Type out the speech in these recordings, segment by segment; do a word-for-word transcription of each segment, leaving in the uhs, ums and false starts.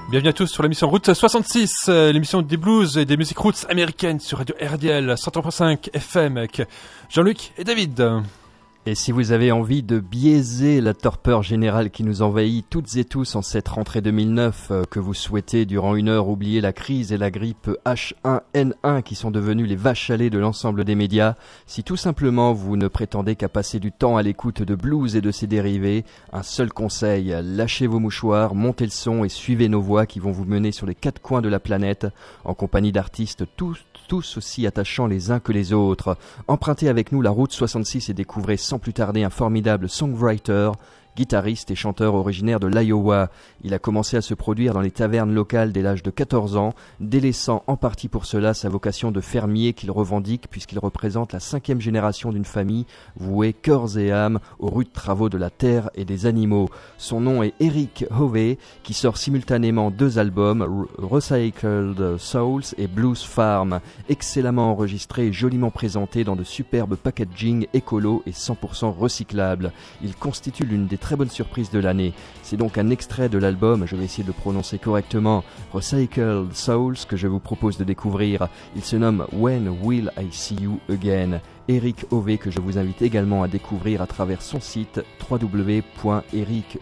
Bienvenue à tous sur l'émission Route soixante-six, euh, l'émission des blues et des musiques roots américaines sur Radio R D L cent trois virgule cinq F M avec Jean-Luc et David. Et si vous avez envie de biaiser la torpeur générale qui nous envahit toutes et tous en cette rentrée deux mille neuf, euh, que vous souhaitez durant une heure oublier la crise et la grippe H un N un qui sont devenus les vaches à lait de l'ensemble des médias, si tout simplement vous ne prétendez qu'à passer du temps à l'écoute de blues et de ses dérivés, un seul conseil, lâchez vos mouchoirs, montez le son et suivez nos voix qui vont vous mener sur les quatre coins de la planète en compagnie d'artistes tous tous aussi attachants les uns que les autres. Empruntez avec nous la route soixante-six et découvrez sans plus tarder un formidable songwriter, guitariste et chanteur originaire de l'Iowa. Il a commencé à se produire dans les tavernes locales dès l'âge de quatorze ans, délaissant en partie pour cela sa vocation de fermier qu'il revendique puisqu'il représente la cinquième génération d'une famille vouée corps et âme aux rudes travaux de la terre et des animaux. Son nom est Eric Hovey, qui sort simultanément deux albums, Recycled Souls et Blues Farm, excellemment enregistrés et joliment présentés dans de superbes packaging écolo et cent pour cent recyclables. Il constitue l'une des très bonne surprise de l'année. C'est donc un extrait de l'album, je vais essayer de le prononcer correctement, Recycled Souls, que je vous propose de découvrir. Il se nomme When Will I See You Again. Eric Hovey, que je vous invite également à découvrir à travers son site w w w point eric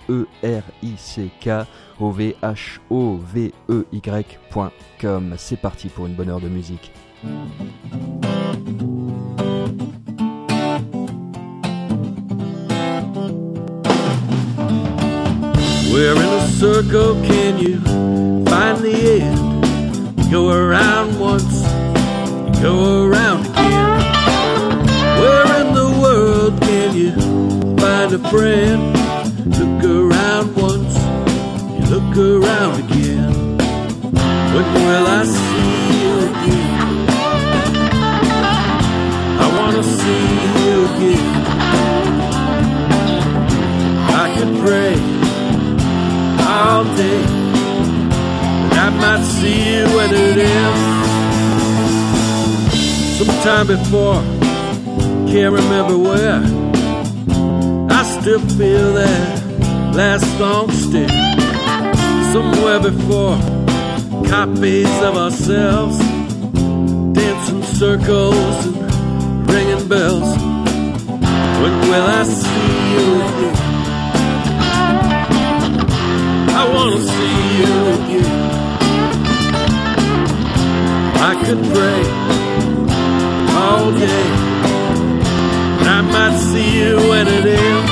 hovey point com. C'est parti pour une bonne heure de musique. We're in a circle, can you find the end? You go around once, you go around again. Where in the world can you find a friend? Look around once, you look around again. When will I see you again? I wanna see you again. I could pray all day, but I might see you when it ends. Sometime before, can't remember where, I still feel that last long stare. Somewhere before, copies of ourselves, dancing circles and ringing bells. When will I see you again? I wanna see you again. I could pray all day, but I might see you when it ends.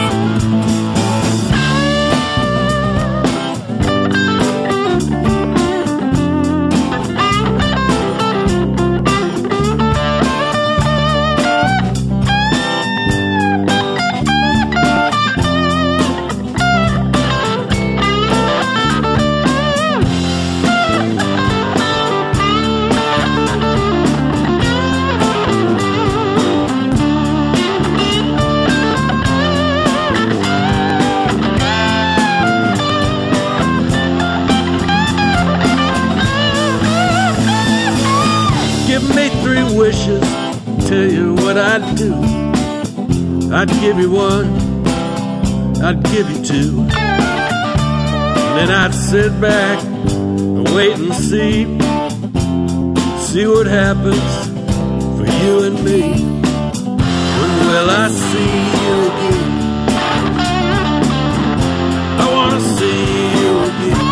Wishes, tell you what I'd do. I'd give you one, I'd give you two, and then I'd sit back and wait and see, see what happens for you and me. When will I see you again? I wanna see you again.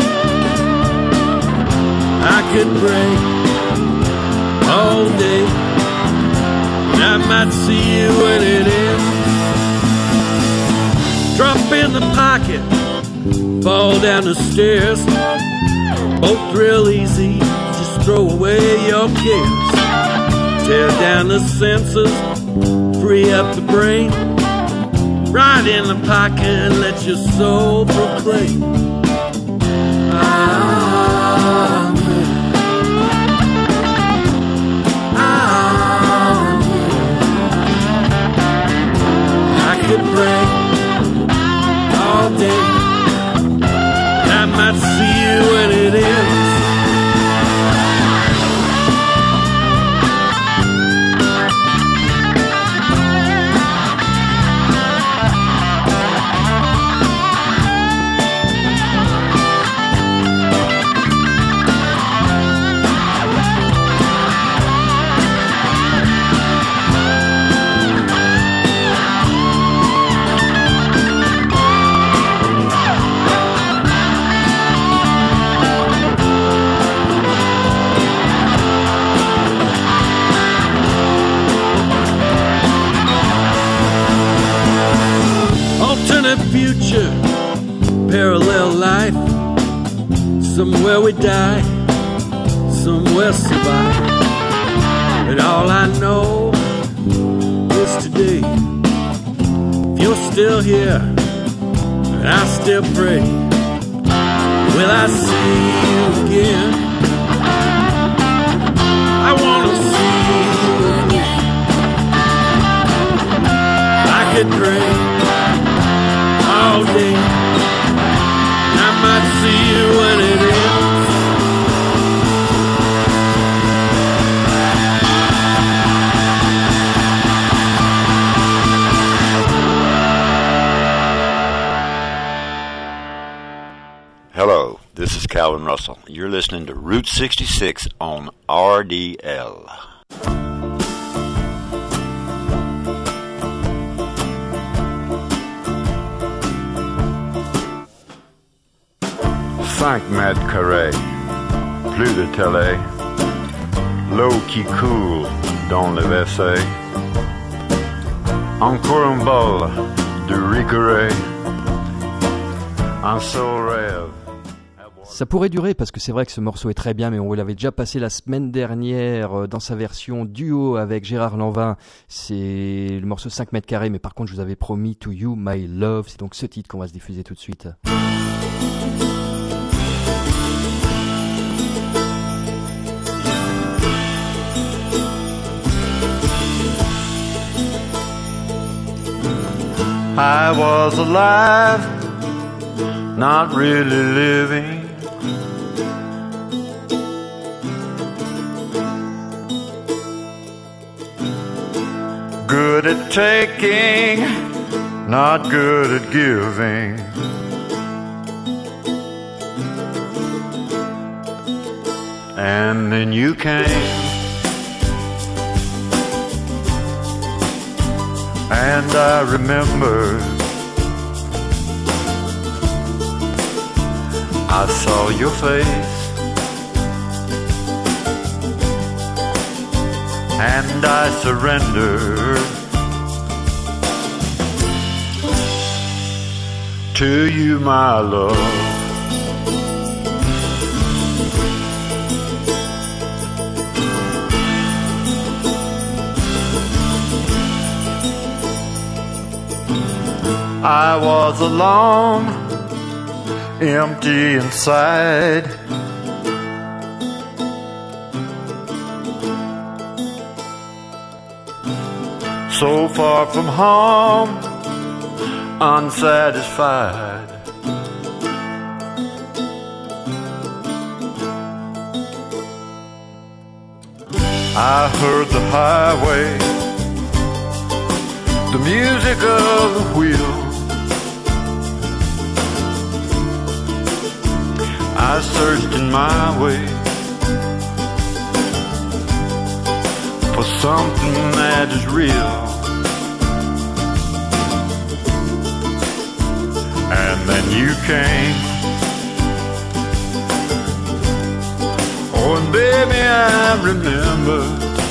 I could pray all day, and I might see you when it ends. Drop in the pocket, fall down the stairs, both real easy, just throw away your cares. Tear down the senses, free up the brain, right in the pocket, let your soul proclaim. Ah, pray all day, I might see you when it ends. somewhere we die, somewhere survive. But all I know is today, if you're still here, and I still pray, will I see you again? I wanna see you again. I could pray all day, I might see you when it ends. Hello, this is Calvin Russell. You're listening to Route sixty-six on R D L. Cinq mètres carrés, plus de télé, l'eau qui coule dans le W C, encore un bol de ricoré, un seul rêve. Ça pourrait durer parce que c'est vrai que ce morceau est très bien, mais on l'avait déjà passé la semaine dernière dans sa version duo avec Gérard Lanvin. C'est le morceau cinq mètres carrés, mais par contre je vous avais promis To You My Love, c'est donc ce titre qu'on va se diffuser tout de suite. I was alive, not really living. Good at taking, not good at giving. And then you came, and I remember I saw your face, and I surrendered to you, my love. I was alone, empty inside. So far from home, unsatisfied. I heard the highway, the music of the wheel. I searched in my way for something that is real. And then you came. Oh, and baby, I remember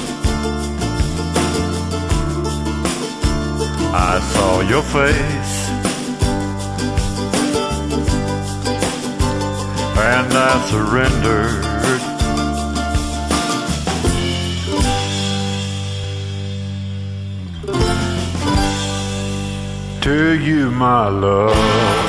I saw your face, and I surrendered to you, my love.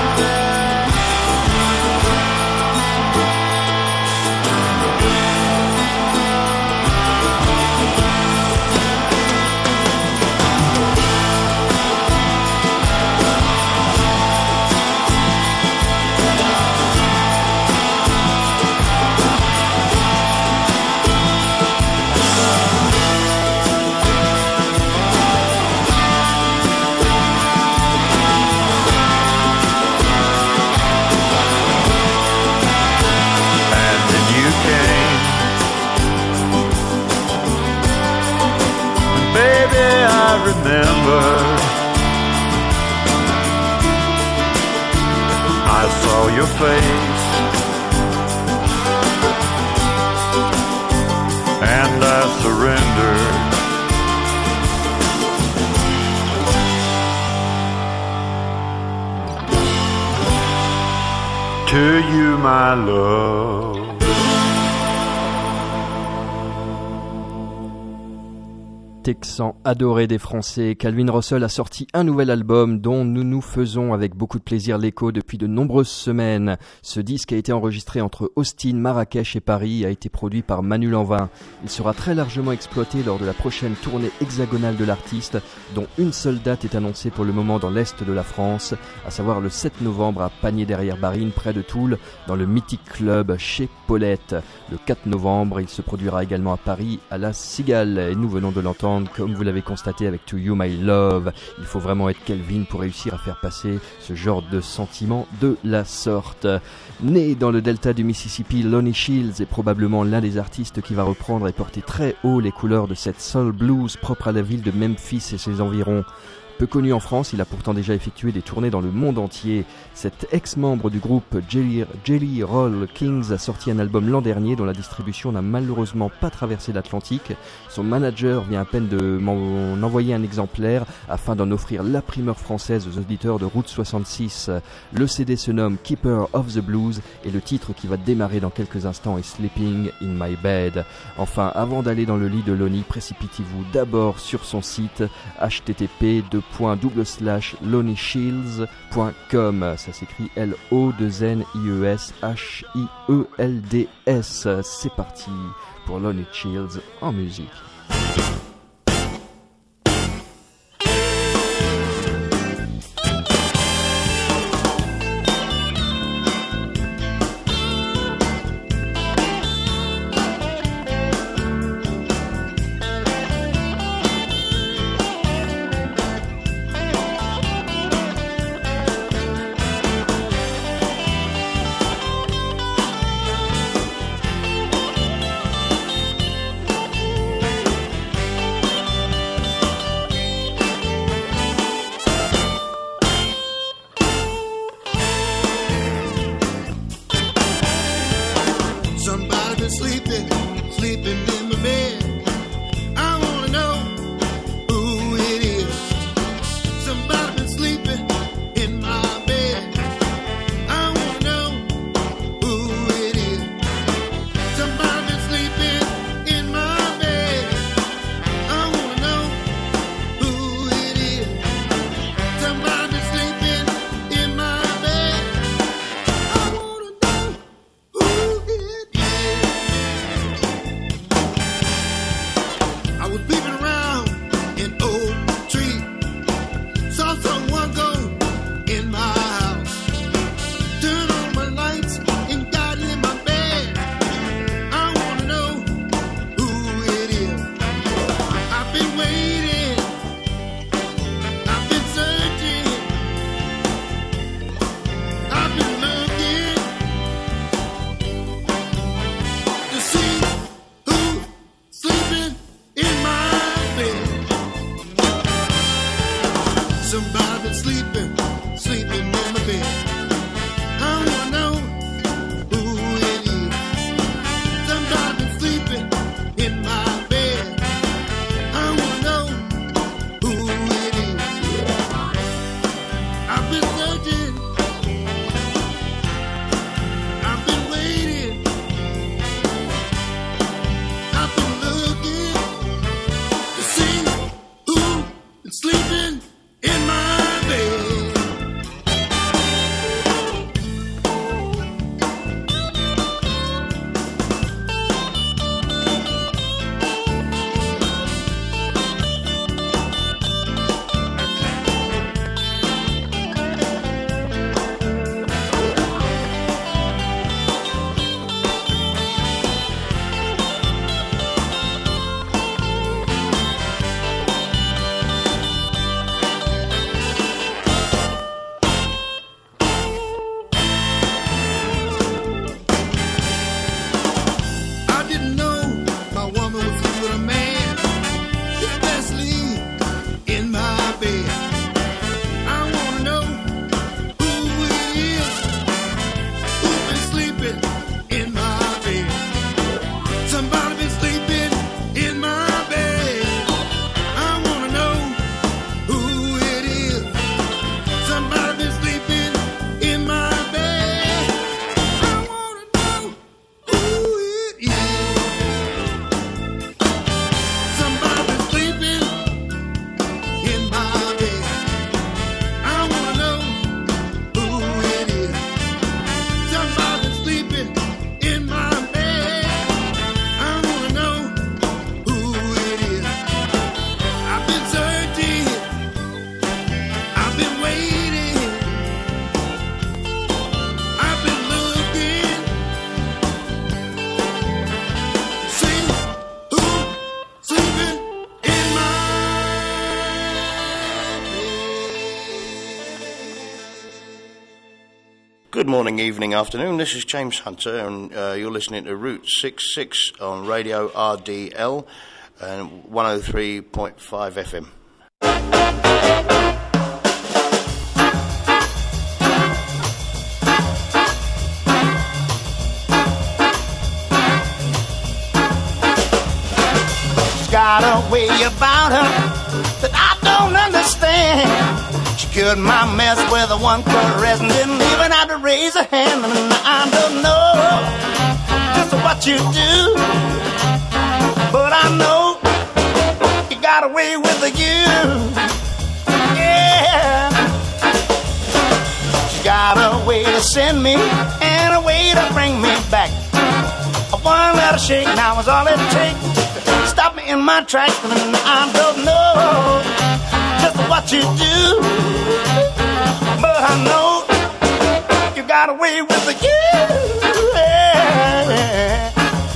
I remember I saw your face, and I surrendered to you, my love. Texan adoré des Français, Calvin Russell a sorti un nouvel album dont nous nous faisons avec beaucoup de plaisir l'écho depuis de nombreuses semaines. Ce disque a été enregistré entre Austin, Marrakech et Paris et a été produit par Manu Lanvin. Il sera très largement exploité lors de la prochaine tournée hexagonale de l'artiste, dont une seule date est annoncée pour le moment dans l'est de la France, à savoir le sept novembre à Pagny-derrière-Barine, près de Toul, dans le mythique club chez Paulette. Le quatre novembre, il se produira également à Paris, à la Cigale, et nous venons de l'entendre. Comme vous l'avez constaté avec To You My Love, il faut vraiment être Calvin pour réussir à faire passer ce genre de sentiment de la sorte. Né dans le delta du Mississippi, Lonnie Shields est probablement l'un des artistes qui va reprendre et porter très haut les couleurs de cette soul blues propre à la ville de Memphis et ses environs. Peu connu en France, il a pourtant déjà effectué des tournées dans le monde entier. Cet ex-membre du groupe Jelly, Jelly Roll Kings a sorti un album l'an dernier dont la distribution n'a malheureusement pas traversé l'Atlantique. Son manager vient à peine de m'en envoyer un exemplaire afin d'en offrir la primeur française aux auditeurs de Route soixante-six. Le C D se nomme Keeper of the Blues et le titre qui va démarrer dans quelques instants est Sleeping in My Bed. Enfin, avant d'aller dans le lit de Lonnie, précipitez-vous d'abord sur son site h t t p deux point double slash lonnie shields point com. Ça s'écrit L O deux N I E S H I E L D S. C'est parti pour Lonnie Shields en musique. Thank morning, evening, afternoon. This is James Hunter, and uh, you're listening to Route sixty-six on Radio R D L and one oh three point five F M. She's got a way about her that I don't understand. She cured my mess with a one caress and didn't even have to raise a hand. And I don't know just what you do, but I know you got away with you. Yeah, she got a way to send me and a way to bring me back. A one little shake now is all it takes to stop me in my tracks. And I don't know just what you do, but I know you got away with you. Yeah.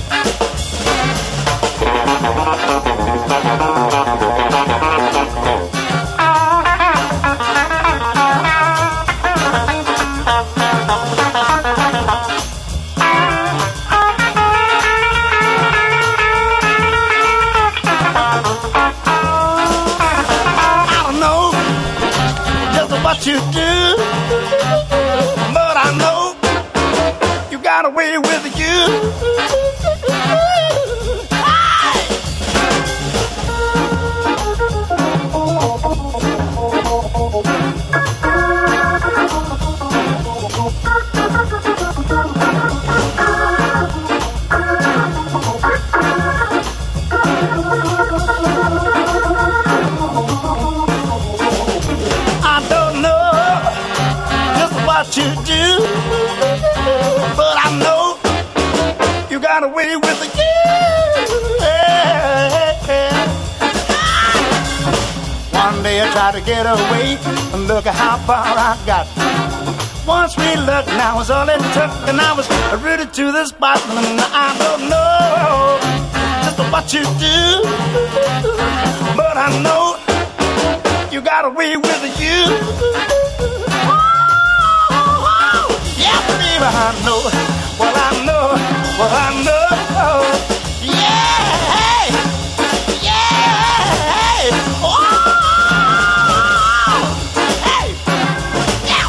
What you do, but I know you got away with you. You do, but I know you got away with you. Yeah. One day I tried to get away, and look at how far I got. Once we looked, now was all it took, and I was rooted to the spot. And I don't know just what you do, but I know you got away with you. I know, well I know, well I know, yeah, yeah, oh, hey, yeah.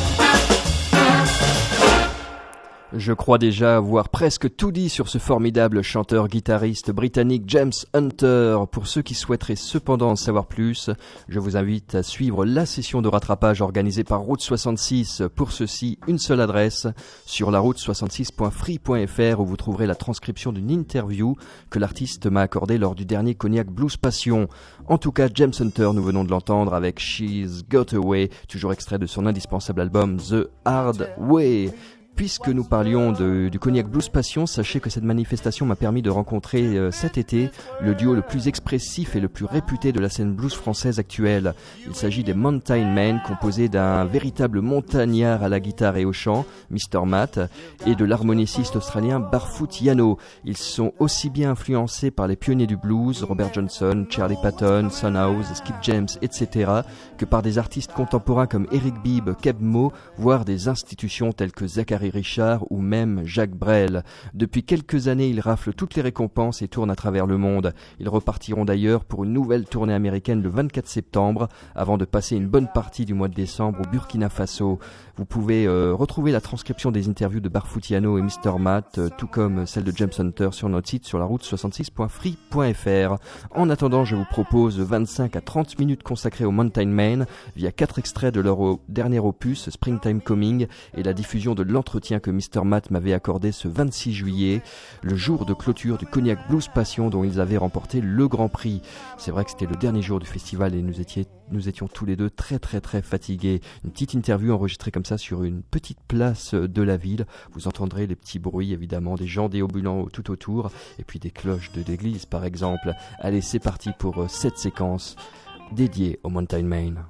Je crois déjà avoir presque tout dit sur ce formidable chanteur-guitariste britannique James Hunter. Pour ceux qui souhaiteraient cependant en savoir plus, je vous invite à suivre la session de rattrapage organisée par Route soixante-six. Pour ceci, une seule adresse, sur la route soixante-six point free point f r, où vous trouverez la transcription d'une interview que l'artiste m'a accordée lors du dernier Cognac Blues Passion. En tout cas, James Hunter, nous venons de l'entendre avec She's Got Away, toujours extrait de son indispensable album The Hard Way. Puisque nous parlions de, du Cognac Blues Passion, sachez que cette manifestation m'a permis de rencontrer euh, cet été le duo le plus expressif et le plus réputé de la scène blues française actuelle. Il s'agit des Mountain Men, composés d'un véritable montagnard à la guitare et au chant, mister Matt, et de l'harmoniciste australien Barfoot Yano. Ils sont aussi bien influencés par les pionniers du blues, Robert Johnson, Charlie Patton, Son House, Skip James, et cetera, que par des artistes contemporains comme Eric Bibb, Keb Mo, voire des institutions telles que Zachary Richard ou même Jacques Brel. Depuis quelques années, ils raflent toutes les récompenses et tournent à travers le monde. Ils repartiront d'ailleurs pour une nouvelle tournée américaine le vingt-quatre septembre, avant de passer une bonne partie du mois de décembre au Burkina Faso. Vous pouvez euh, retrouver la transcription des interviews de Barfoot Yano et mister Matt, euh, tout comme celle de James Hunter, sur notre site sur la route soixante-six point free point f r. En attendant, je vous propose vingt-cinq à trente minutes consacrées au Mountain Men via quatre extraits de leur dernier opus Springtime Coming et la diffusion de l'entretien que mister Matt m'avait accordé ce vingt-six juillet, le jour de clôture du Cognac Blues Passion dont ils avaient remporté le Grand Prix. C'est vrai que c'était le dernier jour du festival et nous étions, nous étions tous les deux très très très fatigués. Une petite interview enregistrée comme ça sur une petite place de la ville. Vous entendrez les petits bruits évidemment des gens déambulants tout autour et puis des cloches de l'église par exemple. Allez, c'est parti pour cette séquence dédiée au Mountain Men.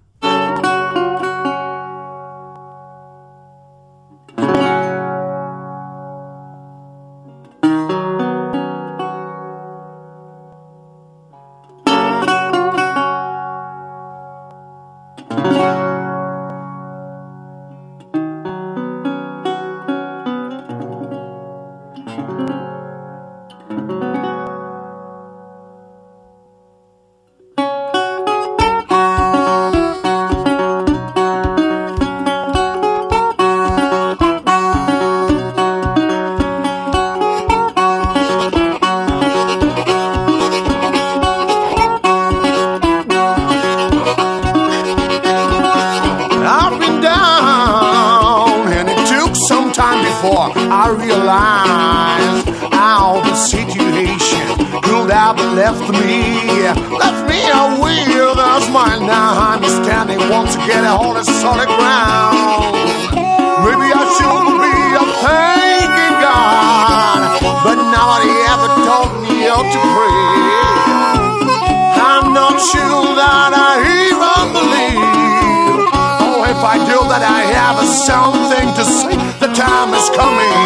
before I realized how the situation could have left me, left me a without my now I'm standing once again on a solid ground. Maybe I should be a thanking God, but nobody ever taught me how to pray. I'm not sure that I even believe, oh, if I do that I have something to say. The time is coming,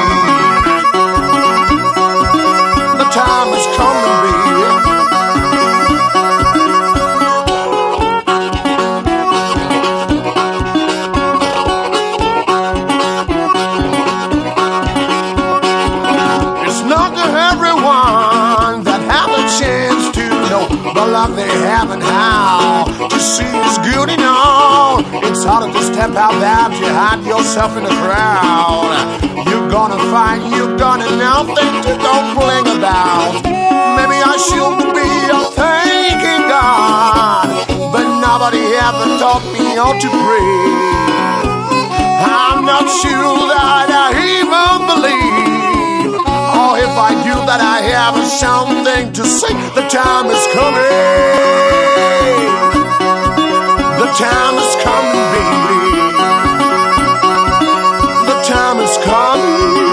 the time is coming, baby. It's not to everyone that have a chance to know the love they have and how to see is good enough. It's harder to step out that you hide yourself in a crowd. You're gonna find you're gonna nothing to complain about. Maybe I should be a thanking God, but nobody ever taught me how to pray. I'm not sure that I even believe, oh, if I do that I have something to say. The time is coming, the time is coming, baby. The time is coming.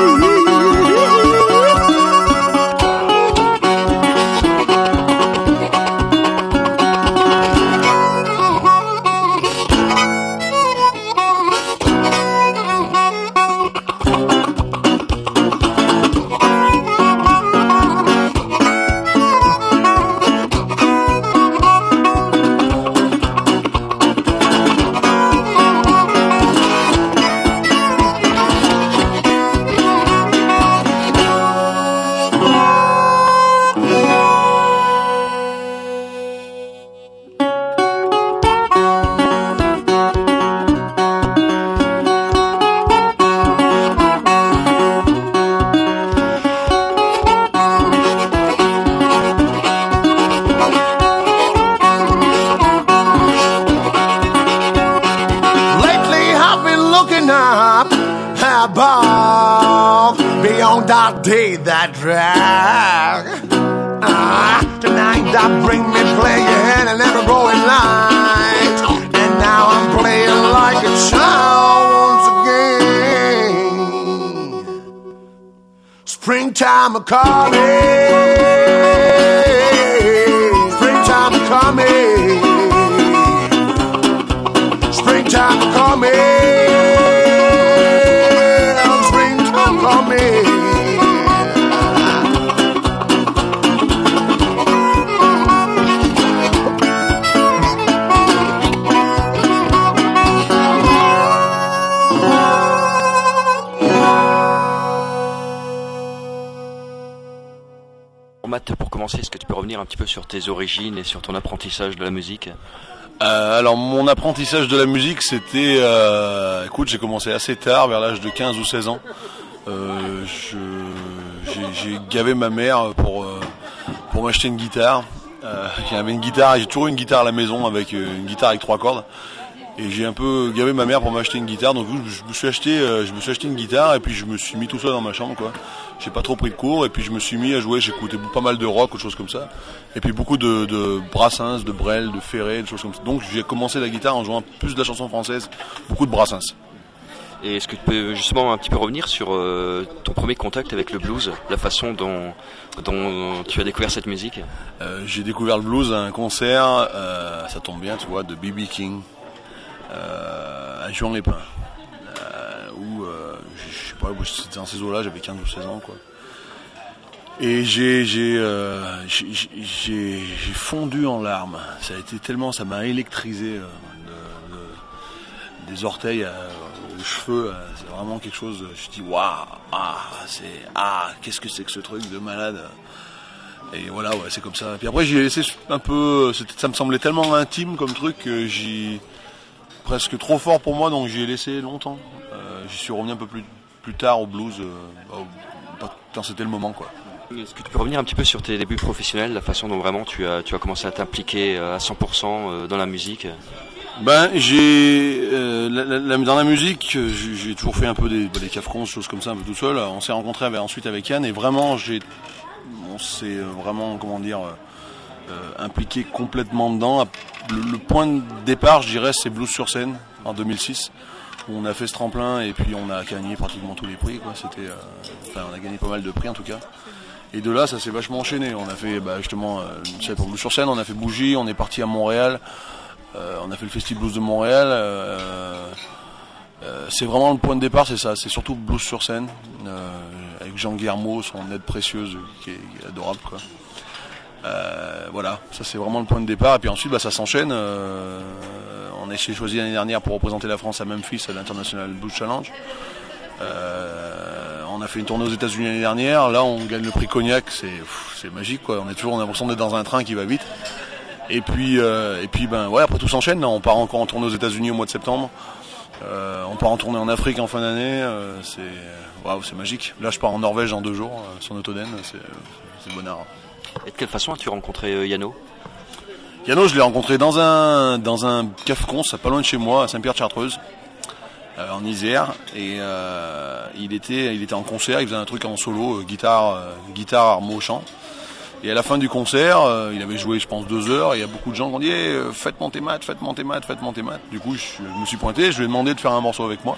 Day that drag ah, tonight that bring me play your hand and never growing light. And now I'm playing like a child once again. Springtime a coming, springtime a coming, springtime a coming, springtime coming. Matt, pour commencer, est-ce que tu peux revenir un petit peu sur tes origines et sur ton apprentissage de la musique ? euh, Alors mon apprentissage de la musique, c'était, euh, écoute, j'ai commencé assez tard, vers l'âge de quinze ou seize ans. Euh, je, j'ai, j'ai gavé ma mère pour euh, pour m'acheter une guitare. Euh, j'avais une guitare, j'ai toujours eu une guitare à la maison avec euh, une guitare avec trois cordes. Et j'ai un peu gavé ma mère pour m'acheter une guitare, donc je me suis acheté, euh, je me suis acheté une guitare et puis je me suis mis tout seul dans ma chambre, quoi. J'ai pas trop pris de cours et puis je me suis mis à jouer. J'écoutais pas mal de rock ou de choses comme ça, et puis beaucoup de, de Brassens, de Brel, de Ferré, de choses comme ça. Donc j'ai commencé la guitare en jouant plus de la chanson française, beaucoup de Brassens. Et est-ce que tu peux justement un petit peu revenir sur euh, ton premier contact avec le blues, la façon dont, dont tu as découvert cette musique ? euh, J'ai découvert le blues à un concert, euh, ça tombe bien, tu vois, de B B King. Euh, à Juan-les-Pins, euh, où euh, je sais pas, c'était dans ces eaux-là, j'avais quinze ou seize ans, quoi. Et j'ai j'ai, euh, j'ai j'ai j'ai fondu en larmes. Ça a été tellement, ça m'a électrisé euh, de, de, des orteils euh, aux cheveux. Euh, c'est vraiment quelque chose. Je dis waouh, ah c'est ah qu'est-ce que c'est que ce truc de malade. Et voilà, ouais, c'est comme ça. Et puis après, j'ai laissé un peu. Ça me semblait tellement intime comme truc que j'y presque trop fort pour moi, donc j'y ai laissé longtemps. Euh, j'y suis revenu un peu plus, plus tard au blues, euh, quand c'était le moment, quoi. Est-ce que tu peux revenir un petit peu sur tes débuts professionnels, la façon dont vraiment tu as, tu as commencé à t'impliquer à cent pour cent dans la musique ? Ben, j'ai euh, la, la, dans la musique, j'ai, j'ai toujours fait un peu des, des cafrons, des choses comme ça, un peu tout seul. On s'est rencontrés avec, ensuite avec Yann et vraiment, j'ai, on s'est vraiment, comment dire, euh, impliqué complètement dedans. Le, le point de départ, je dirais, c'est Blues sur scène en deux mille six, où on a fait ce tremplin et puis on a gagné pratiquement tous les prix, quoi. C'était, euh, enfin, on a gagné pas mal de prix en tout cas. Et de là, ça s'est vachement enchaîné. On a fait, bah, justement, euh, c'est pour Blues sur scène, on a fait Bougie, on est parti à Montréal. Euh, on a fait le Festival Blues de Montréal. Euh, euh, c'est vraiment le point de départ, c'est ça. C'est surtout Blues sur scène, euh, avec Jean Guillermo, son aide précieuse, qui est, qui est adorable, quoi. Euh, voilà, ça c'est vraiment le point de départ. Et puis ensuite, bah, ça s'enchaîne. Euh, on a été choisi l'année dernière pour représenter la France à Memphis à l'International Blues Challenge. Euh, on a fait une tournée aux États-Unis l'année dernière. Là, on gagne le prix Cognac. C'est, pff, c'est magique, quoi. On est toujours, on a l'impression d'être dans un train qui va vite. Et puis, euh, et puis, ben ouais, après tout s'enchaîne. Là, on part encore en tournée aux États-Unis au mois de septembre. Euh, on part en tournée en Afrique en fin d'année. Euh, c'est, waouh, c'est magique. Là, je pars en Norvège dans deux jours euh, sur Notoden. C'est, c'est bonheur. Et de quelle façon as-tu rencontré euh, Yano ? Yano, je l'ai rencontré dans un dans un café-con, pas loin de chez moi, à Saint-Pierre-de-Chartreuse, euh, en Isère. Et euh, il était, il était en concert. Il faisait un truc en solo, euh, guitare, euh, guitare, armo, chant. Et à la fin du concert, euh, il avait joué, je pense, deux heures. Et il y a beaucoup de gens qui ont dit hey, « Faites monter maths, faites monter maths, faites monter maths ». Du coup, je, je me suis pointé, je lui ai demandé de faire un morceau avec moi.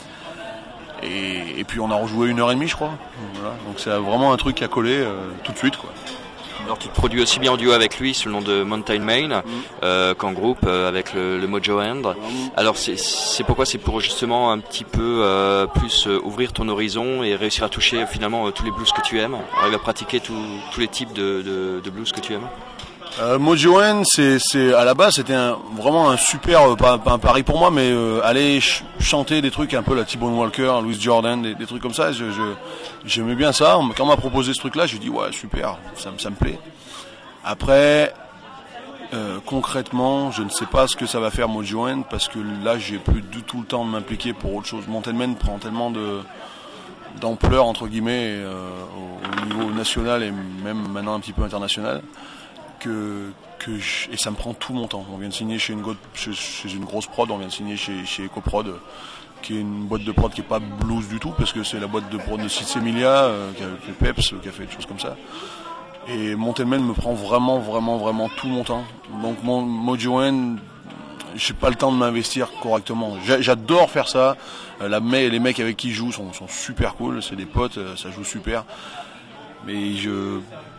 Et, et puis on a rejoué une heure et demie, je crois. Voilà. Donc c'est vraiment un truc qui a collé euh, tout de suite, quoi. Alors tu te produis aussi bien en duo avec lui sous le nom de Mountain Main mmh. euh, qu'en groupe euh, avec le, le Mojo Hand. Mmh. Alors c'est, c'est pourquoi c'est pour justement un petit peu euh, plus euh, ouvrir ton horizon et réussir à toucher finalement euh, tous les blues que tu aimes, arriver à pratiquer tout, tous les types de, de, de blues que tu aimes. Euh, Mojo Hand, c'est, c'est à la base c'était un, vraiment un super, euh, pas, pas un pari pour moi, mais euh, aller ch- chanter des trucs un peu la T-Bone Walker, Louis Jordan, des, des trucs comme ça. Je, je, j'aimais bien ça. Quand on m'a proposé ce truc-là, j'ai dit ouais super, ça, ça me plaît. Après, euh, concrètement, je ne sais pas ce que ça va faire Mojo Hand parce que là, j'ai plus du tout le temps de m'impliquer pour autre chose. Mountain Man prend tellement de d'ampleur entre guillemets euh, au, au niveau national et même maintenant un petit peu international. Que, que je, et ça me prend tout mon temps. On vient de signer chez une, go, chez, chez une grosse prod, on vient de signer chez, chez EcoProd, qui est une boîte de prod qui n'est pas blues du tout, parce que c'est la boîte de prod de Sid Emilia, euh, qui a fait Peps, qui a fait des choses comme ça. Et Mountain Man me prend vraiment, vraiment, vraiment tout mon temps. Donc mon Mojo Hand, j'ai pas le temps de m'investir correctement. J'a, j'adore faire ça. Euh, la, les mecs avec qui je joue sont, sont super cool, c'est des potes, ça joue super. Mais je...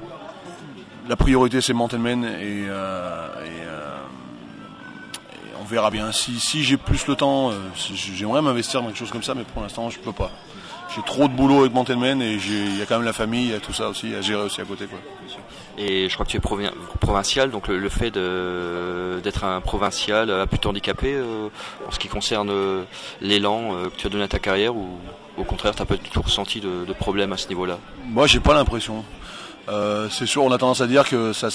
La priorité c'est Mountain Man et, euh, et, euh, et on verra bien. Si, si j'ai plus le temps, euh, j'aimerais m'investir dans quelque chose comme ça, mais pour l'instant je peux pas. J'ai trop de boulot avec Mountain Man et il y a quand même la famille, il y a tout ça aussi à gérer aussi à côté, quoi. Et je crois que tu es provi- provincial, donc le, le fait de, d'être un provincial a pu t'handicaper euh, en ce qui concerne euh, l'élan euh, que tu as donné à ta carrière, ou au contraire tu n'as pas du tout ressenti de, de problème à ce niveau-là? Moi j'ai pas l'impression. Euh, c'est sûr, on a tendance à dire que ça,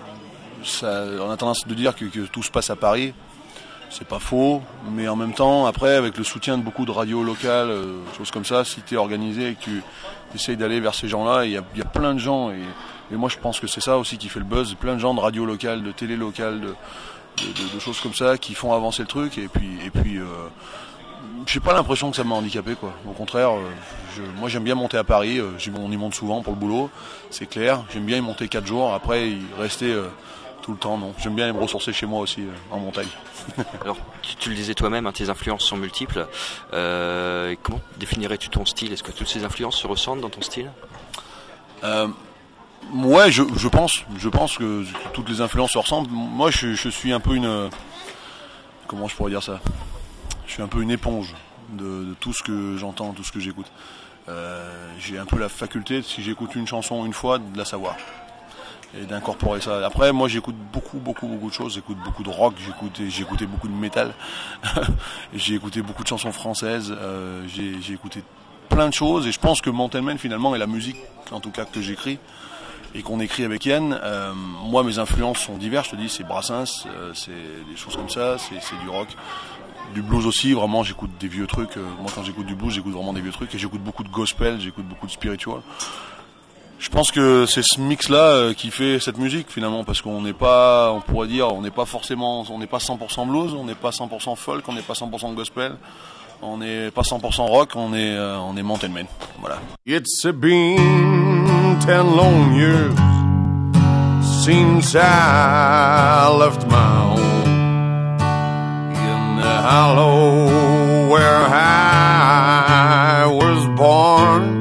ça on a tendance de dire que, que tout se passe à Paris. C'est pas faux, mais en même temps, après, avec le soutien de beaucoup de radios locales, euh, choses comme ça, si tu es organisé et que tu essayes d'aller vers ces gens-là, il y a, y a plein de gens, et, et moi je pense que c'est ça aussi qui fait le buzz, plein de gens de radios locales, de télé locales, de, de, de, de choses comme ça, qui font avancer le truc, et puis, et puis euh, j'ai pas l'impression que ça m'a handicapé, quoi. Au contraire, euh, je, moi j'aime bien monter à Paris, euh, on y monte souvent pour le boulot, c'est clair, j'aime bien y monter quatre jours, après y rester euh, tout le temps, non. J'aime bien me ressourcer chez moi aussi, euh, en montagne. Alors, tu, tu le disais toi-même, hein, tes influences sont multiples. Euh, comment définirais-tu ton style? Est-ce que toutes ces influences se ressentent dans ton style? euh, Ouais, je, je pense. Je pense que toutes les influences se ressemblent. Moi, je, je suis un peu une... Comment je pourrais dire ça? Je suis un peu une éponge de, de tout ce que j'entends, tout ce que j'écoute. Euh, j'ai un peu la faculté, si j'écoute une chanson une fois, de la savoir. Et d'incorporer ça. Après, moi, j'écoute beaucoup, beaucoup, beaucoup de choses. J'écoute beaucoup de rock, j'écoute, j'ai écouté beaucoup de métal, j'ai écouté beaucoup de chansons françaises, euh, j'ai, j'ai écouté plein de choses. Et je pense que Mountain Man, finalement, est la musique, en tout cas, que j'écris et qu'on écrit avec Yann. Euh, moi, mes influences sont diverses. Je te dis, c'est Brassens, euh, c'est des choses comme ça, c'est, c'est du rock, du blues aussi. Vraiment, j'écoute des vieux trucs. Euh, moi, quand j'écoute du blues, j'écoute vraiment des vieux trucs. Et j'écoute beaucoup de gospel, j'écoute beaucoup de spiritual. Je pense que c'est ce mix-là euh, qui fait cette musique finalement, parce qu'on n'est pas, on pourrait dire, on n'est pas forcément, on n'est pas cent pour cent blues, on n'est pas cent pour cent folk, on n'est pas cent pour cent gospel, on n'est pas cent pour cent rock, on est, euh, on est mountain man. Voilà. It's been ten long years since I left my home in the hollow where I was born.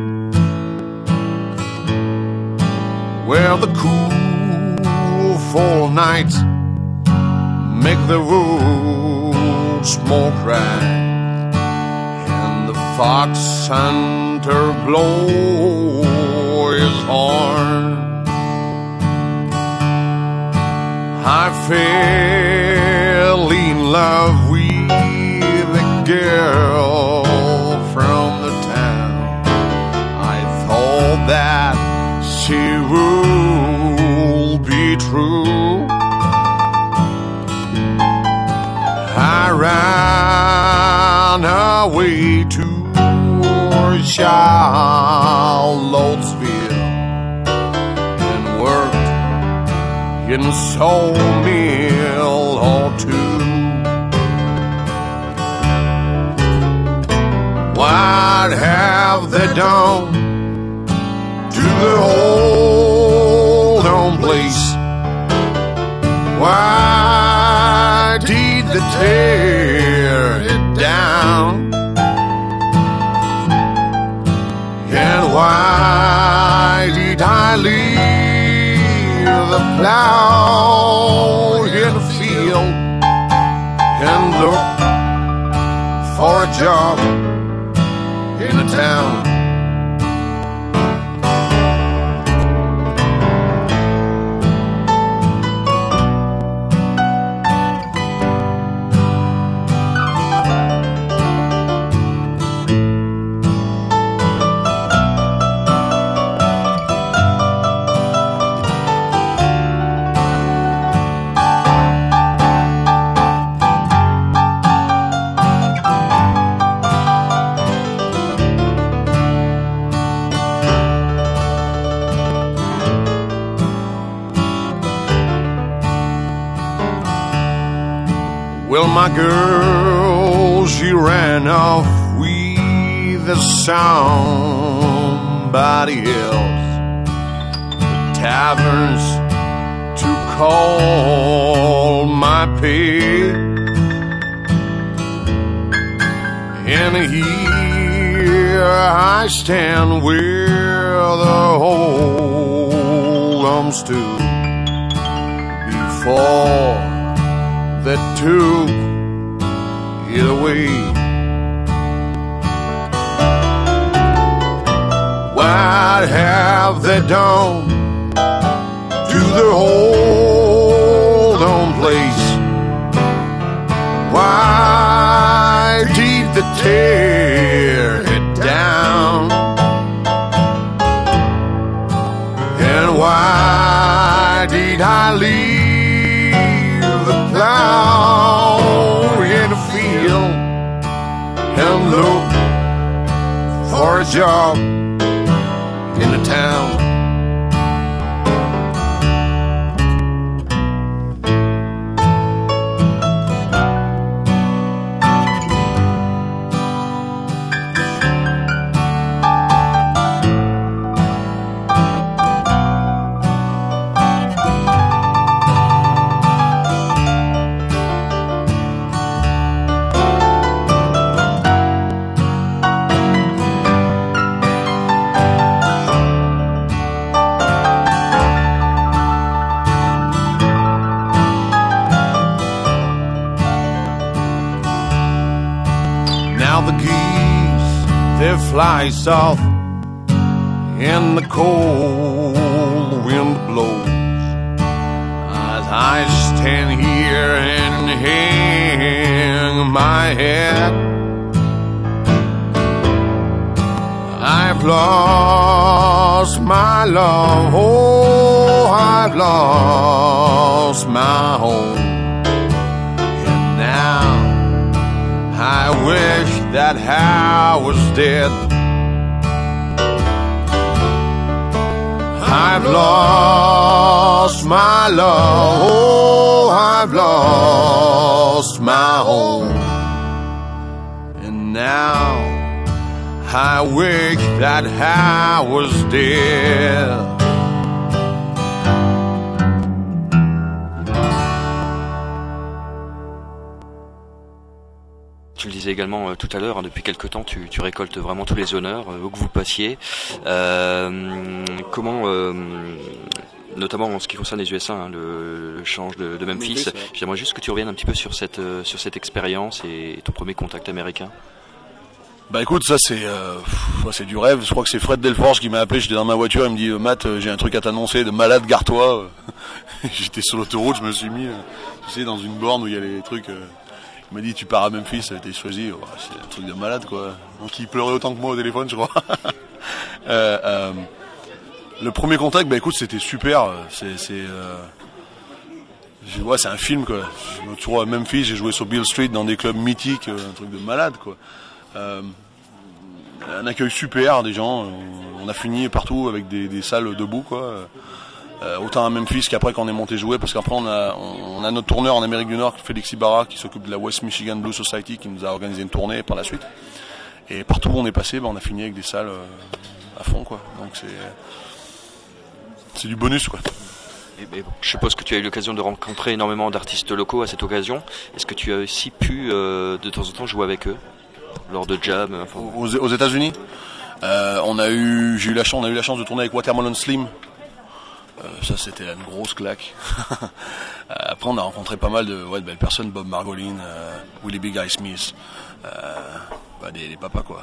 Where the cool fall nights make the woods more bright, and the fox hunter blow his horn. I fell in love with a girl from the town. I thought that she will be true. I ran away to Charlottesville and worked in a sawmill or two. What have they done to the old home place? Why did they tear it down? And why did I leave the plow in the field and look for a job in the town? Well, my girl, she ran off with somebody else. The taverns to call my pay, and here I stand where the whole arm stood before that took it away. What have they done to the old home place? Why did they tear it down? And why did I leave the plow in the field and look for a job in the town? Fly south and the cold wind blows as I stand here and hang my head. I've lost my love, oh, I've lost my home, and now I wish that I was dead. I've lost my love, oh, I've lost my home. And now I wish that I was dead. Tu le disais également euh, tout à l'heure, hein, depuis quelque temps, tu, tu récoltes vraiment tous les honneurs, euh, où que vous passiez. Euh, comment, euh, notamment en ce qui concerne les U S A, hein, le, le change de, de Memphis, Memphis ouais. J'aimerais juste que tu reviennes un petit peu sur cette, euh, sur cette expérience et, et ton premier contact américain. Bah écoute, ça c'est euh, pff, c'est du rêve. Je crois que c'est Fred Delforge qui m'a appelé. J'étais dans ma voiture, il me dit euh, Matt, euh, j'ai un truc à t'annoncer, de malade, gare-toi. J'étais sur l'autoroute, je me suis mis, euh, tu sais, dans une borne où il y a les trucs. Euh, il m'a dit tu pars à Memphis, ça a été choisi. Oh, c'est un truc de malade quoi. Donc il pleurait autant que moi au téléphone, je crois. euh, euh, le premier contact, bah écoute, c'était super. C'est c'est euh, je, ouais, c'est un film quoi. Je me trouve à Memphis, j'ai joué sur Beale Street dans des clubs mythiques, un truc de malade quoi. Euh, un accueil super des gens, on a fini partout avec des, des salles debout quoi. Euh, autant à Memphis qu'après quand on est monté jouer, parce qu'après on a, on, on a notre tourneur en Amérique du Nord, Félix Ibarra, qui s'occupe de la West Michigan Blues Society, qui nous a organisé une tournée par la suite. Et partout où on est passé, bah, on a fini avec des salles euh, à fond quoi. Donc c'est c'est du bonus quoi. Et, et, je suppose que tu as eu l'occasion de rencontrer énormément d'artistes locaux à cette occasion. Est-ce que tu as aussi pu euh, de temps en temps jouer avec eux lors de jam, enfin... aux, aux États-Unis, euh, on a eu, j'ai eu la chance, on a eu la chance de tourner avec Watermelon Slim. Euh, ça, c'était une grosse claque. Après, on a rencontré pas mal de, ouais, de belles personnes, Bob Margolin, euh, Willie Big Guy Smith, euh, bah, des, des papas quoi.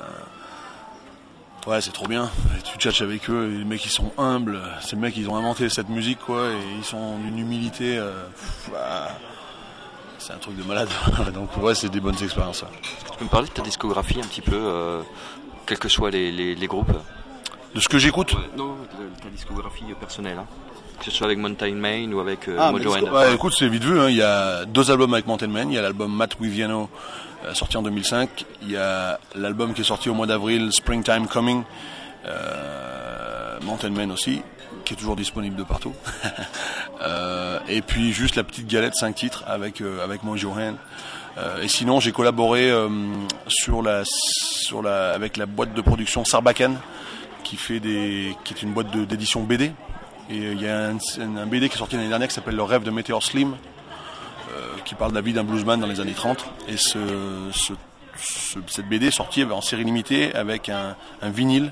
Euh, ouais, c'est trop bien. Et tu tchatches avec eux, les mecs ils sont humbles. Ces mecs ils ont inventé cette musique quoi, et ils sont d'une humilité. Euh, bah, c'est un truc de malade. Donc ouais, c'est des bonnes expériences. Ça. Est-ce que tu peux me parler de ta discographie un petit peu, euh, quels que soient les, les, les groupes? De ce que j'écoute? Ouais, non, de ta discographie personnelle. Hein. Que ce soit avec Mountain Main ou avec euh, ah, Mojo Hand. Ouais, écoute, c'est vite vu. Hein. Il y a deux albums avec Mountain Main. Il y a l'album Matt Wiviano, euh, sorti en deux mille cinq. Il y a l'album qui est sorti au mois d'avril, Springtime Coming. Euh, Mountain Main aussi, qui est toujours disponible de partout. euh, et puis juste la petite galette cinq titres avec euh, avec Mojo Hand. Euh, et sinon, j'ai collaboré euh, sur la sur la avec la boîte de production Sarbacane, qui fait des qui est une boîte de, d'édition B D. Et il euh, y a un, un B D qui est sorti l'année dernière qui s'appelle Le Rêve de Meteor Slim, euh, qui parle de la vie d'un bluesman dans les années trente. Et ce, ce, ce cette B D est sortie en série limitée avec un, un vinyle.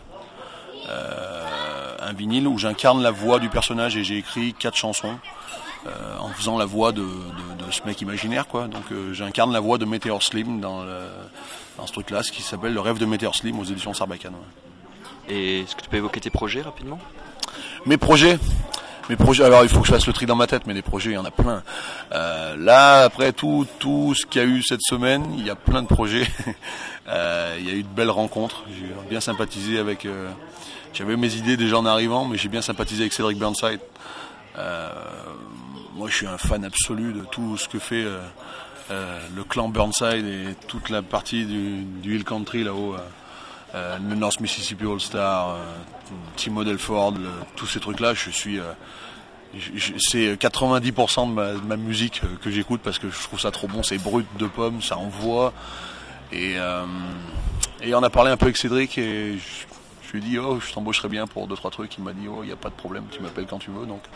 Euh, un vinyle où j'incarne la voix du personnage et j'ai écrit quatre chansons euh, en faisant la voix de, de, de ce mec imaginaire quoi. Donc euh, j'incarne la voix de Meteor Slim dans, le, dans ce truc là, ce qui s'appelle Le Rêve de Meteor Slim aux éditions Sarbacane. Ouais. Et est-ce que tu peux évoquer tes projets rapidement? Mes projets Mes projets, alors il faut que je fasse le tri dans ma tête, mais des projets, il y en a plein. Euh, là, après tout, tout ce qu'il y a eu cette semaine, il y a plein de projets. euh, il y a eu de belles rencontres. J'ai bien sympathisé avec... Euh, j'avais mes idées déjà en arrivant, mais j'ai bien sympathisé avec Cédric Burnside. Euh, moi, je suis un fan absolu de tout ce que fait euh, euh, le clan Burnside et toute la partie du, du Hill Country là-haut. Euh, euh, le North Mississippi All-Star, euh, Timo Delford, le, tous ces trucs-là, je suis... Euh, je, je, c'est quatre-vingt-dix pour cent de ma, de ma musique euh, que j'écoute parce que je trouve ça trop bon, c'est brut de pommes, ça envoie. Et, euh, et on a parlé un peu avec Cédric et je, je lui ai dit, oh, je t'embaucherai bien pour deux trois trucs. Il m'a dit, oh, il n'y a pas de problème, tu m'appelles quand tu veux. Donc,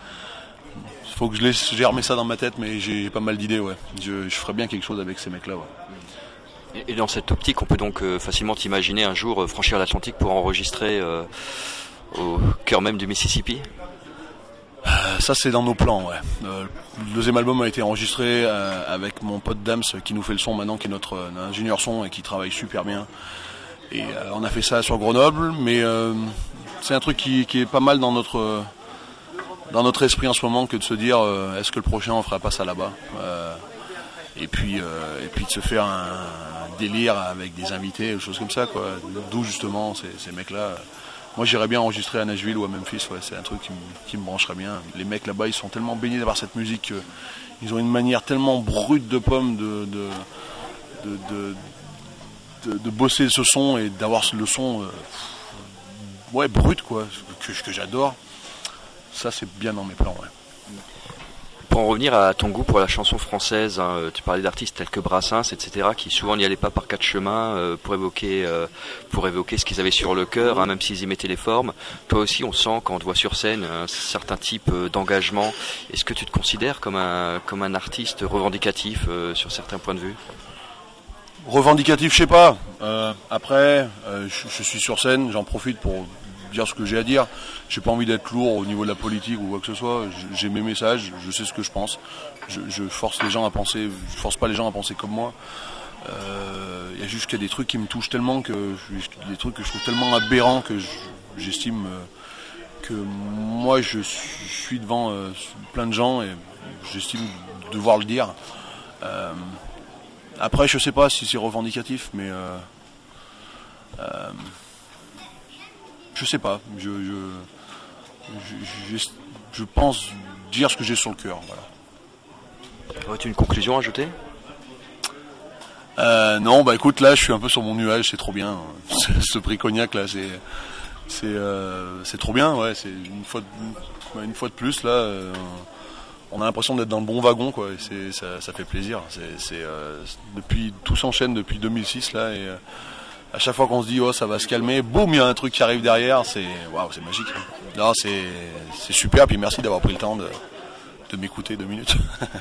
il faut que je laisse germer ça dans ma tête, mais j'ai, j'ai pas mal d'idées, ouais. Je, je ferai bien quelque chose avec ces mecs-là, ouais. Et dans cette optique, on peut donc euh, facilement imaginer un jour euh, franchir l'Atlantique pour enregistrer euh, au cœur même du Mississippi. euh, Ça, c'est dans nos plans, ouais. Euh, le deuxième album a été enregistré euh, avec mon pote Dams qui nous fait le son maintenant, qui est notre euh, ingénieur son et qui travaille super bien. Et euh, on a fait ça sur Grenoble, mais euh, c'est un truc qui, qui est pas mal dans notre euh, dans notre esprit en ce moment que de se dire euh, est-ce que le prochain on fera pas ça là-bas. Euh, et puis euh, et puis de se faire un, un délire avec des invités, des choses comme ça quoi. D'où justement ces, ces mecs-là. Moi j'irais bien enregistrer à Nashville ou à Memphis, ouais, c'est un truc qui me, qui me brancherait bien. Les mecs là-bas ils sont tellement baignés d'avoir cette musique, euh, ils ont une manière tellement brute de pomme de de de, de De, de bosser ce son et d'avoir le son euh, ouais brut quoi, que, que j'adore. ça c'est bien dans mes plans, ouais. Pour en revenir à ton goût pour la chanson française, hein, tu parlais d'artistes tels que Brassens, et cetera, qui souvent n'y allaient pas par quatre chemins euh, pour évoquer, euh, pour évoquer ce qu'ils avaient sur le cœur, hein, même s'ils y mettaient les formes. Toi aussi, on sent quand on te voit sur scène un certain type euh, d'engagement. Est-ce que tu te considères comme un comme un artiste revendicatif euh, sur certains points de vue? Revendicatif, je sais pas. Euh, après, euh, je, je suis sur scène, j'en profite pour dire ce que j'ai à dire. J'ai pas envie d'être lourd au niveau de la politique ou quoi que ce soit. J'ai mes messages, je sais ce que je pense. Je, je force les gens à penser, je force pas les gens à penser comme moi. Il euh, y a juste qu'il y a des trucs qui me touchent tellement, que des trucs que je trouve tellement aberrants que j'estime que moi je suis devant euh, plein de gens et j'estime devoir le dire. Euh, après, je sais pas si c'est revendicatif, mais euh, euh, je sais pas. Je, je, je, je, je pense dire ce que j'ai sur le cœur. Voilà. Aurais-tu une conclusion à ajouter? euh, Non, bah écoute, là, je suis un peu sur mon nuage. C'est trop bien. Ce prix cognac là, c'est c'est euh, c'est trop bien. Ouais, c'est une fois de, une fois de plus là. Euh, on a l'impression d'être dans le bon wagon, quoi. Et c'est ça, ça fait plaisir. C'est, c'est euh, depuis tout s'enchaîne depuis deux mille six là et euh, à chaque fois qu'on se dit oh ça va se calmer, boum, il y a un truc qui arrive derrière, c'est waouh, c'est magique. Non, c'est c'est super, puis merci d'avoir pris le temps de de m'écouter deux minutes.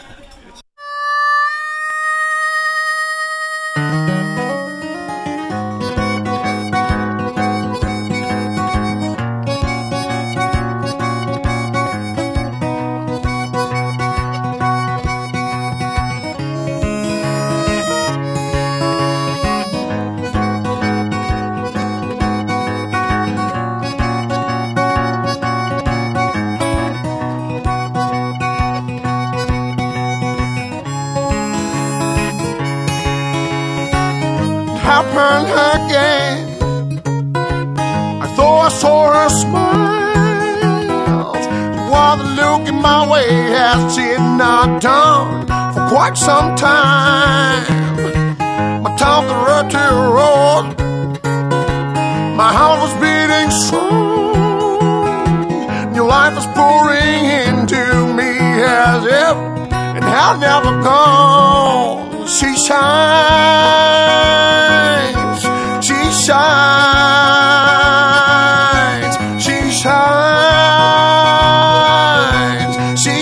Happened again. I thought I saw her smile, while the look in my way has it not done for quite some time. My time to run to the road, my heart was beating strong. New life is pouring into me as if it had never gone. She shines, she shines, she shines, she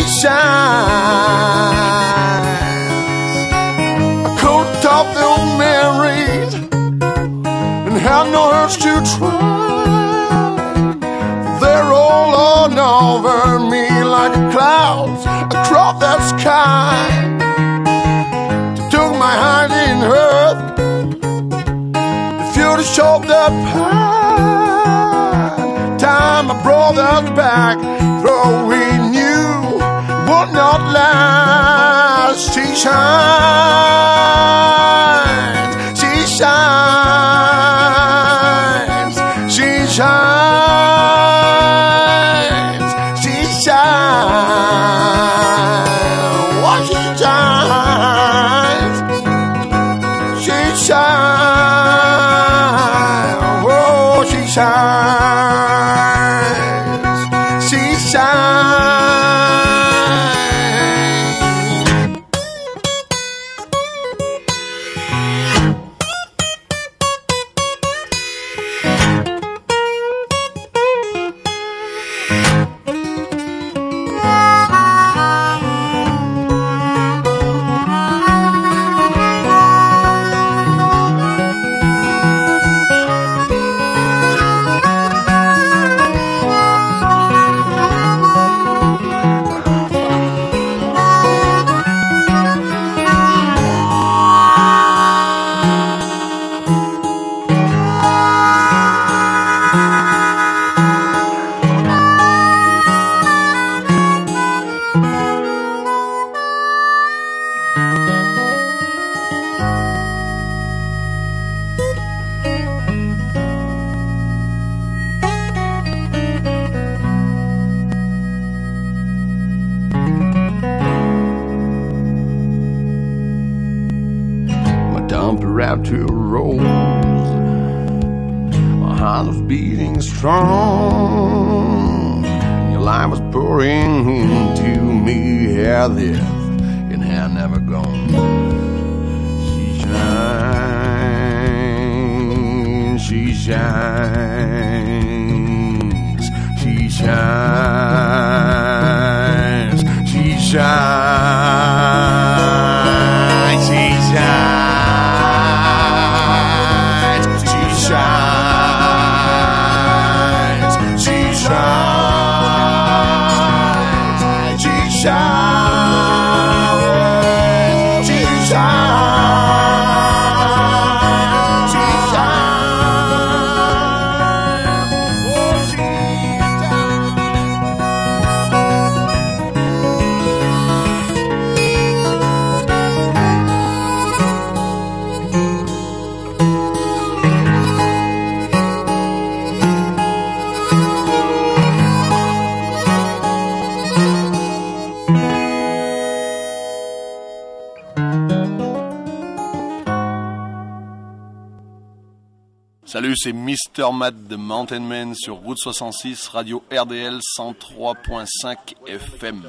shines. I could top the old memories and have no urge to try. They're all on over me like clouds across the sky. My heart in earth, the future showed the path. Time my brothers back, though we knew would not last. She shines, she shines, she shines, she shines. What she shines. Shine, oh, she shines, she shines. Out to a rose, my heart was beating strong. Your life was pouring into me. Here I live and here never gone. She shines, she shines, she shines, she shines, she shines, she shines, she shines, she shines, she shines, she shines, oh, she Salut, c'est Mister Matt de Mountain Man sur Route soixante-six, radio R D L cent trois point cinq F M.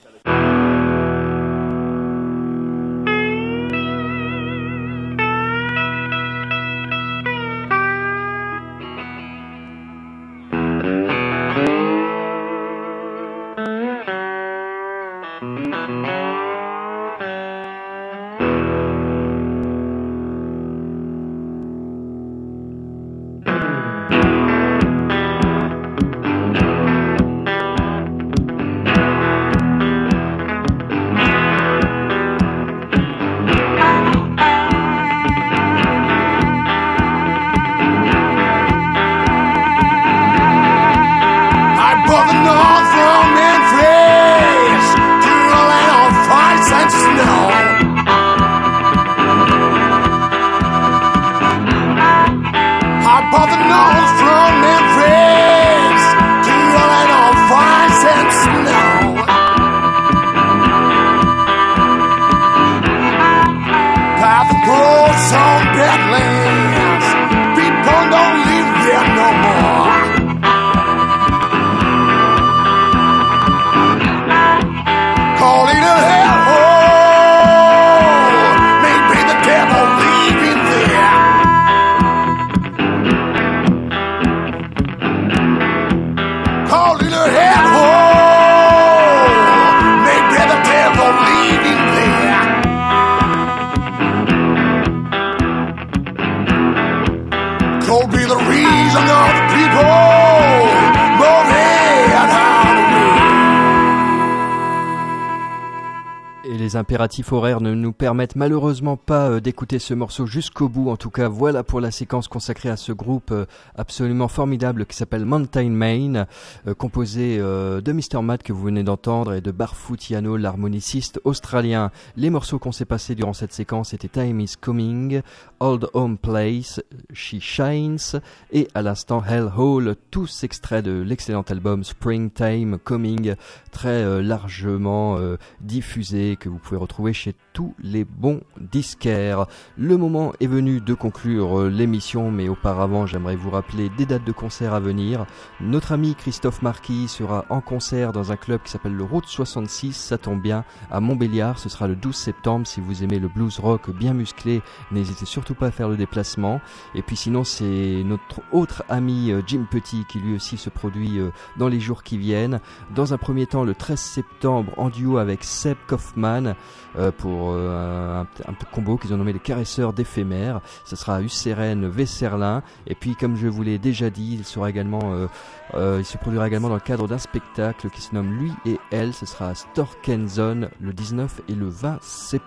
Les impératifs horaires ne nous permettent malheureusement pas euh, d'écouter ce morceau jusqu'au bout. En tout cas, voilà pour la séquence consacrée à ce groupe euh, absolument formidable qui s'appelle Mountain Man, euh, composé euh, de Mister Matt que vous venez d'entendre et de Barfoot Yano, l'harmoniciste australien. Les morceaux qu'on s'est passés durant cette séquence étaient Time is Coming, Old Home Place, She Shines et à l'instant Hell Hole, tous extraits de l'excellent album Springtime Coming, très euh, largement euh, diffusé, que vous pouvez retrouver chez tous les bons disquaires. Le moment est venu de conclure l'émission, mais auparavant j'aimerais vous rappeler des dates de concert à venir. Notre ami Christophe Marquis sera en concert dans un club qui s'appelle le Route soixante-six, ça tombe bien, à Montbéliard. Ce sera le douze septembre. Si vous aimez le blues rock bien musclé, n'hésitez surtout pas à faire le déplacement. Et puis sinon, c'est notre autre ami Jim Petit qui lui aussi se produit dans les jours qui viennent. Dans un premier temps, le treize septembre, en duo avec Seb Kaufman, euh, pour euh, un, un combo qu'ils ont nommé les caresseurs d'éphémères. Ce sera à Usseren, Vesserlin. Et puis, comme je vous l'ai déjà dit, il sera également, euh, euh, il se produira également dans le cadre d'un spectacle qui se nomme Lui et Elle. Ce sera à Storkenzon le dix-neuf et le vingt septembre.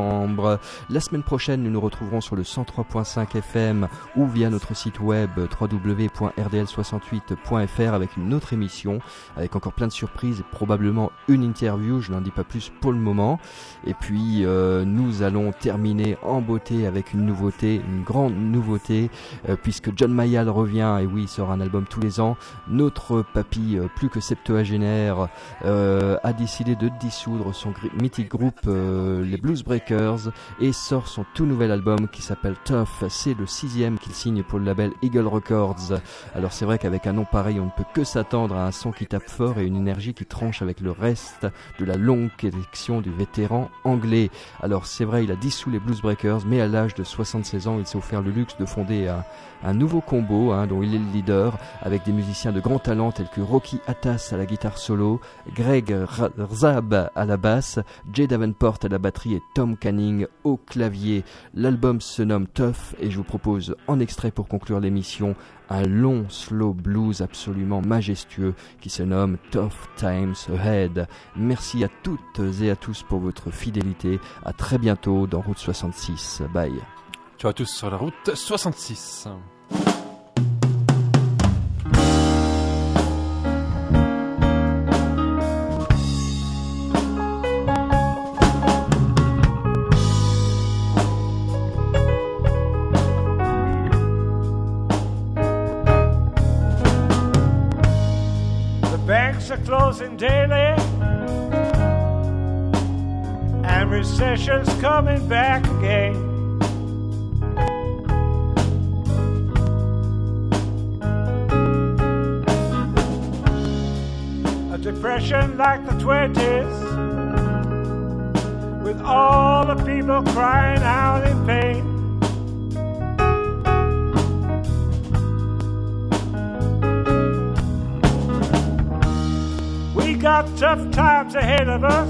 La semaine prochaine, nous nous retrouverons sur le cent trois point cinq F M ou via notre site web w w w point r d l soixante-huit point f r avec une autre émission, avec encore plein de surprises et probablement une interview. Je n'en dis pas plus pour le moment. Et puis, euh, nous allons terminer en beauté avec une nouveauté, une grande nouveauté, euh, puisque John Mayall revient, et oui, il sort un album tous les ans. Notre papy, euh, plus que septuagénaire, euh, a décidé de dissoudre son gr- mythique groupe, euh, les Blues Breakers, Breakers et sort son tout nouvel album qui s'appelle Tough. C'est le sixième qu'il signe pour le label Eagle Records. Alors c'est vrai qu'avec un nom pareil, on ne peut que s'attendre à un son qui tape fort et une énergie qui tranche avec le reste de la longue collection du vétéran anglais. Alors c'est vrai, il a dissous les Blues Breakers, mais à l'âge de soixante-seize ans, il s'est offert le luxe de fonder un, un nouveau combo hein, dont il est le leader, avec des musiciens de grand talent tels que Rocky Atas à la guitare solo, Greg Rzab à la basse, Jay Davenport à la batterie et Tom Canning au clavier. L'album se nomme Tough et je vous propose en extrait pour conclure l'émission un long slow blues absolument majestueux qui se nomme Tough Times Ahead. Merci à toutes et à tous pour votre fidélité. À très bientôt dans Route soixante-six. Bye. Ciao à tous sur la route soixante-six. Are closing daily, and recession's coming back again. A depression like the twenties, with all the people crying out in pain. We got tough times ahead of us,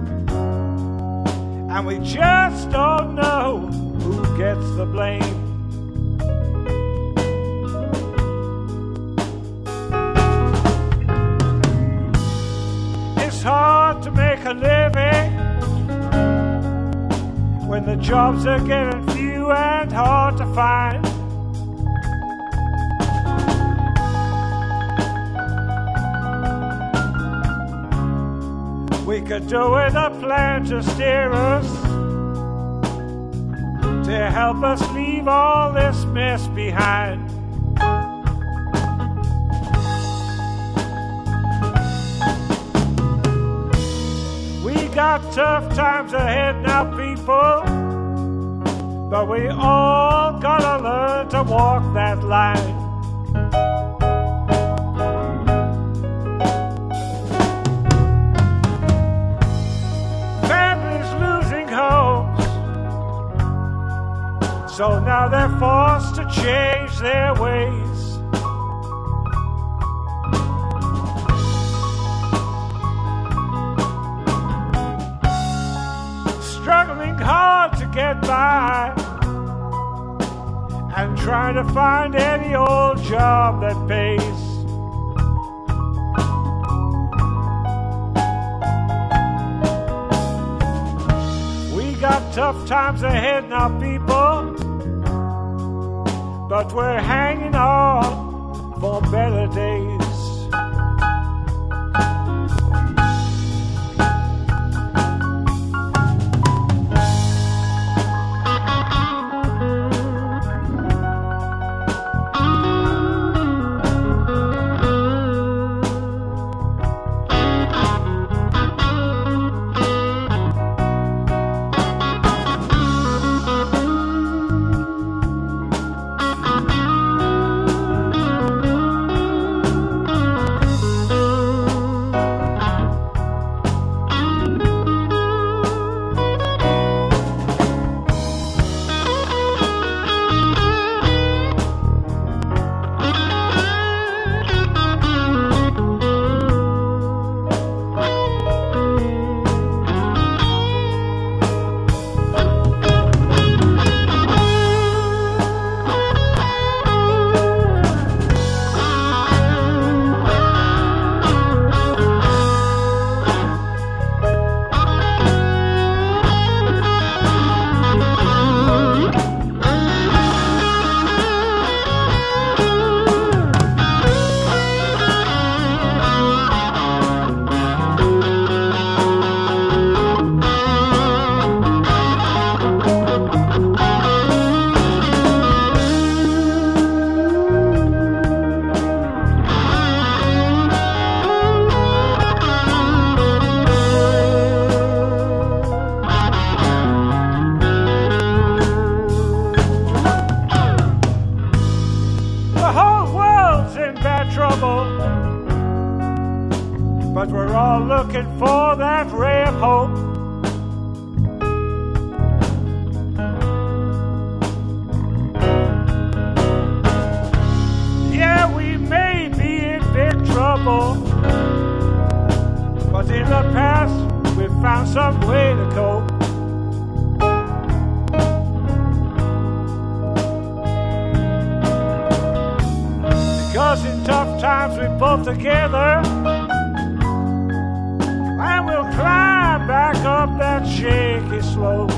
and we just don't know who gets the blame. It's hard to make a living when the jobs are getting few and hard to find. We could do with a plan to steer us, to help us leave all this mess behind. We got tough times ahead now, people, but we all gotta learn to walk that line. So now they're forced to change their ways. Struggling hard to get by, and trying to find any old job that pays. We got tough times ahead now, people, but we're hanging on for better days. but we're all looking for that ray of hope. Yeah, we may be in big trouble, but in the past we've found some way to cope. Because in tough times we pull together, and we'll climb back up that shaky slope.